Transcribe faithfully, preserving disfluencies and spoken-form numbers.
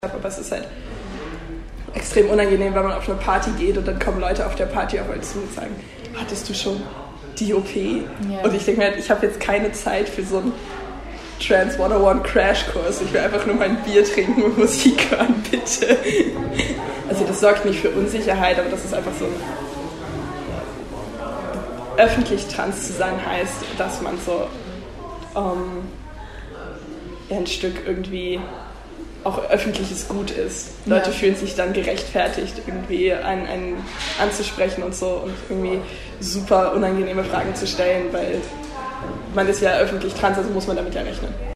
Aber es ist halt extrem unangenehm, wenn man auf eine Party geht und dann kommen Leute auf der Party auf einen zu und sagen, hattest du schon die O P? Ja. Und ich denke mir halt, ich habe jetzt keine Zeit für so einen Trans hunderteins Crashkurs. Ich will einfach nur mein Bier trinken und Musik hören, bitte. Also das sorgt nicht für Unsicherheit, aber das ist einfach so, öffentlich trans zu sein heißt, dass man so um, ein Stück irgendwie auch öffentliches Gut ist. Leute ja. fühlen sich dann gerechtfertigt, irgendwie einen, einen anzusprechen und so und irgendwie super unangenehme Fragen zu stellen, weil man ist ja öffentlich trans, also muss man damit ja rechnen.